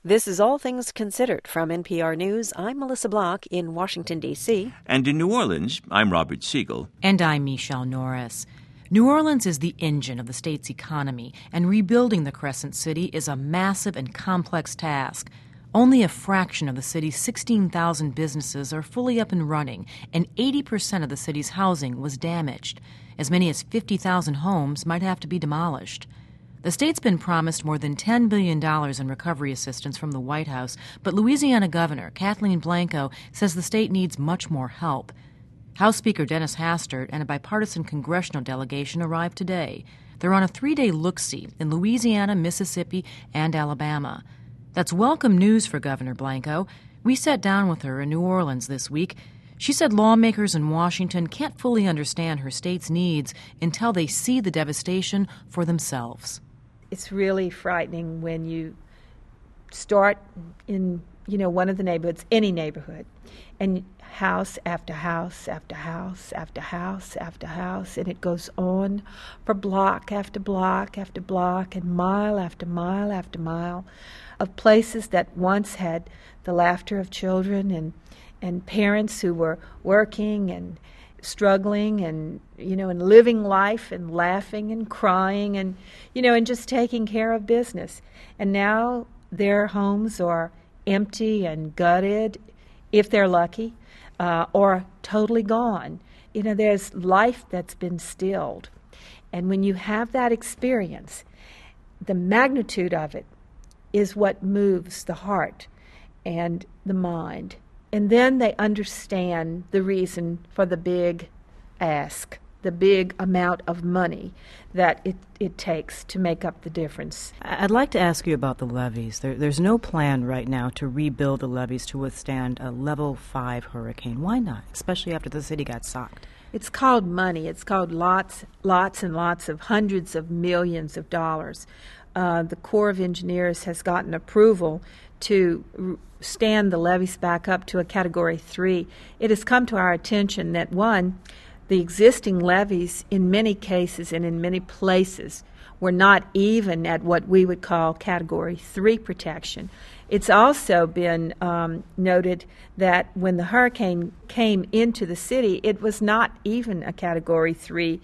This is All Things Considered from NPR News. I'm Melissa Block in Washington, D.C. And in New Orleans, I'm Robert Siegel. And I'm Michelle Norris. New Orleans is the engine of the state's economy, and rebuilding the Crescent City is a massive and complex task. Only a fraction of the city's 16,000 businesses are fully up and running, and 80% of the city's housing was damaged. As many as 50,000 homes might have to be demolished. The state's been promised more than $10 billion in recovery assistance from the White House, but Louisiana Governor Kathleen Blanco says the state needs much more help. House Speaker Dennis Hastert and a bipartisan congressional delegation arrived today. They're on a 3-day look-see in Louisiana, Mississippi, and Alabama. That's welcome news for Governor Blanco. We sat down with her in New Orleans this week. She said lawmakers in Washington can't fully understand her state's needs until they see the devastation for themselves. It's really frightening when you start in, one of the neighborhoods, any neighborhood, and house after house after house after house after house, and it goes on for block after block after block and mile after mile after mile of places that once had the laughter of children and parents who were working and struggling and, and living life and laughing and crying and, and just taking care of business. And now their homes are empty and gutted, if they're lucky, or totally gone. There's life that's been stilled. And when you have that experience, the magnitude of it is what moves the heart and the mind. And then they understand the reason for the big ask, the big amount of money that it takes to make up the difference. I'd like to ask you about the levees. There's no plan right now to rebuild the levees to withstand a level 5 hurricane. Why not, especially after the city got socked? It's called money. It's called lots and lots of hundreds of millions of dollars. The Corps of Engineers has gotten approval to stand the levees back up to a Category 3. It has come to our attention that, one, the existing levees in many cases and in many places were not even at what we would call Category 3 protection. It's also been noted that when the hurricane came into the city, it was not even a Category 3.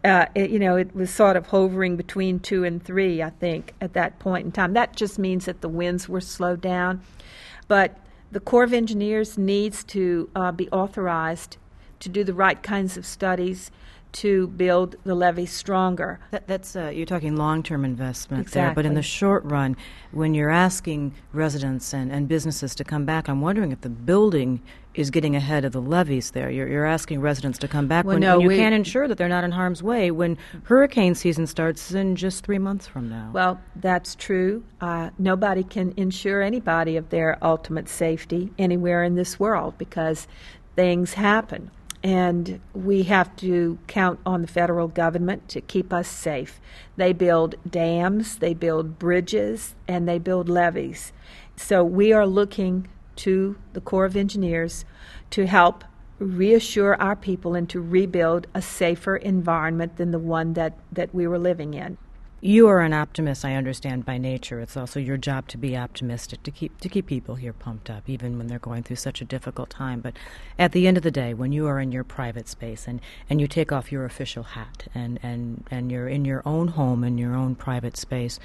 It was sort of hovering between 2 and 3, I think, at that point in time. That just means that the winds were slowed down. But the Corps of Engineers needs to be authorized to do the right kinds of studies to build the levee stronger. That's you're talking long-term investment Exactly. there, but in the short run, when you're asking residents and businesses to come back, I'm wondering if the building is getting ahead of the levees there. You're asking residents to come back when you can't ensure that they're not in harm's way when hurricane season starts in just 3 months from now. Well, that's true. Nobody can ensure anybody of their ultimate safety anywhere in this world because things happen. And we have to count on the federal government to keep us safe. They build dams, they build bridges, and they build levees. So we are looking to the Corps of Engineers to help reassure our people and to rebuild a safer environment than the one that we were living in. You are an optimist, I understand, by nature. It's also your job to be optimistic, to keep people here pumped up, even when they're going through such a difficult time. But at the end of the day, when you are in your private space and you take off your official hat and you're in your own home, in your own private space,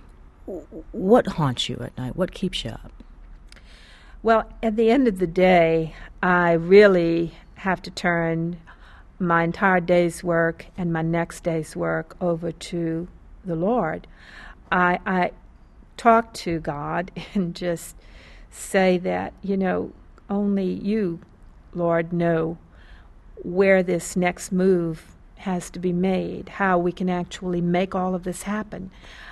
what haunts you at night? What keeps you up? Well, at the end of the day, I really have to turn my entire day's work and my next day's work over to the Lord. I talk to God and just say that, only you, Lord, know where this next move has to be made, how we can actually make all of this happen.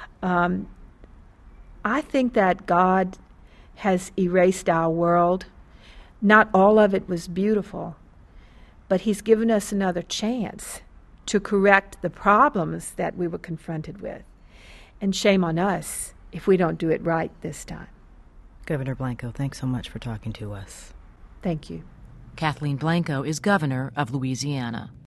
I think that God has erased our world. Not all of it was beautiful, but He's given us another chance to correct the problems that we were confronted with. And shame on us if we don't do it right this time. Governor Blanco, thanks so much for talking to us. Thank you. Kathleen Blanco is governor of Louisiana.